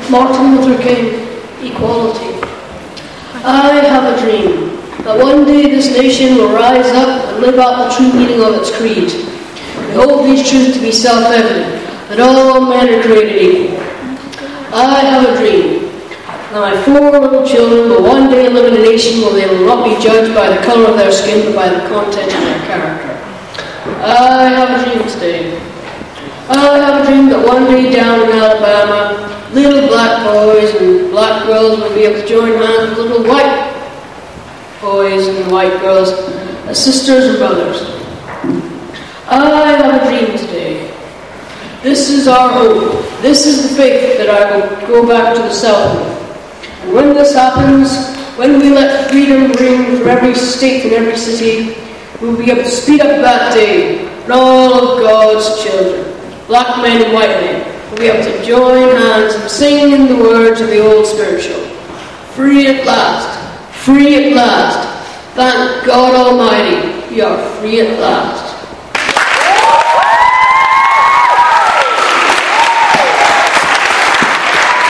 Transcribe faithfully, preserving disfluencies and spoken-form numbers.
Martin Luther King, equality. I have a dream that one day this nation will rise up and live out the true meaning of its creed. We hold these truths to be self-evident, that all men are created equal. I have a dream that my four little children will one day live in a nation where they will not be judged by the colour of their skin, but by the content of their character. I have a dream today. I have a dream that one day down in Alabama, little black boys and black girls will be able to join hands with little white boys and white girls as sisters and brothers. I have a dream today. This is our hope. This is the faith that I will go back to the South with. And when this happens, when we let freedom ring through every state and every city, we will be able to speed up that day, and all of God's children, black men and white men, will be able to join hands and sing in the words of the old spiritual. Free at last, free at last. Thank God Almighty, we are free at last.